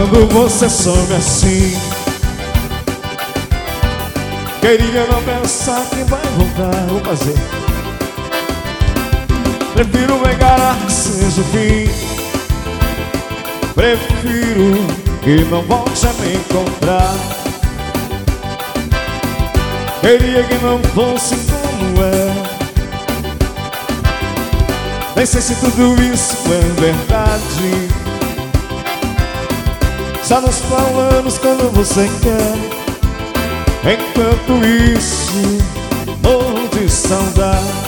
Quando você some assim, queria não pensar que vai voltar. Vou fazer. Prefiro enganar que seja o fim. Prefiro que não volte a me encontrar. Queria que não fosse como é. Nem sei se tudo isso é verdade. Só nos falamos quando você quer. Enquanto isso, morro de saudade.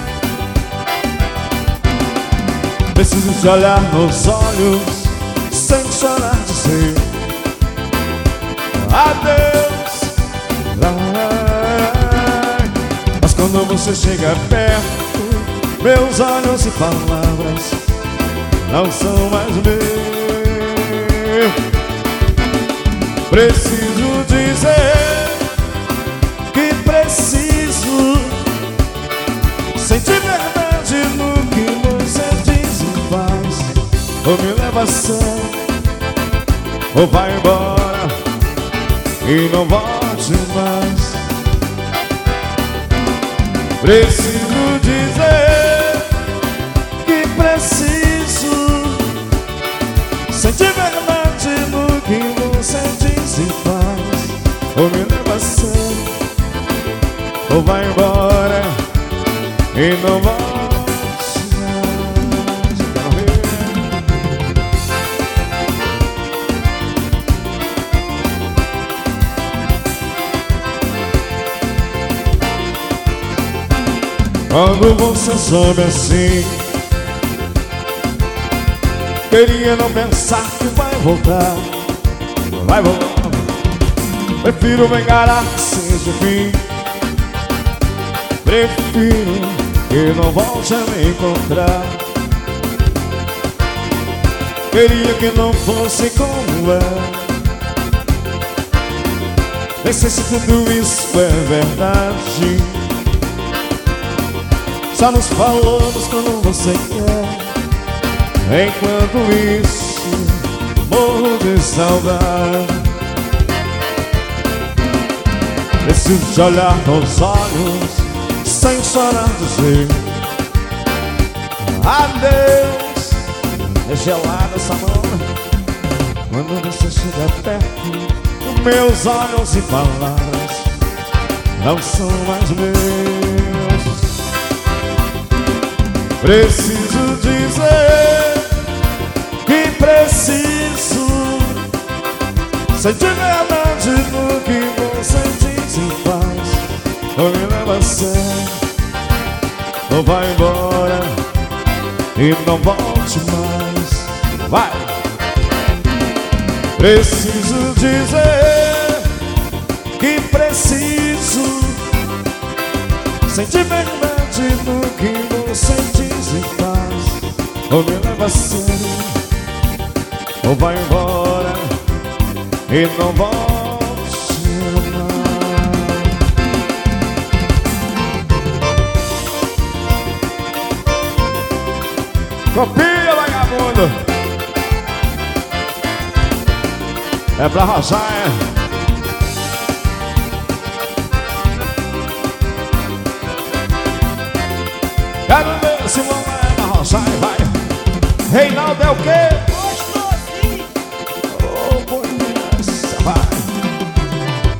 Preciso te olhar nos olhos sem chorar, dizer adeus. Mas quando você chega perto, meus olhos e palavras não são mais meus. Preciso dizer que preciso sentir verdade no que você diz e faz. Ou me leva a sério, ou vai embora e não volte mais. Preciso dizer que preciso sentir verdade no que você diz e faz. Ou me leva a sério, ou vai embora e não volte mais. Quero ver. Quando você soube assim, queria não pensar que vai voltar. Vai voltar. Prefiro me enganar que seja o fim. Prefiro que não volte a me encontrar. Queria que não fosse como é. Nem sei se tudo isso é verdade. Só nos falamos quando você quer. Enquanto isso, morro de saudade. Preciso te olhar nos olhos sem chorar, dizer adeus. É gelada essa mão. Quando você chega perto, meus olhos e palavras não são mais meus. Preciso dizer que preciso sentir verdade no que você diz e faz. Ou me leva a sério, ou vai embora e não volte mais. Vai! Preciso dizer que preciso sentir verdade no que você diz e faz. Ou me leva a sério, ou vai embora e não volte mais. Copia, vagabundo! É pra arrasar, é? Quero ver se não é pra arrasar, vai! Reinaldo é o quê?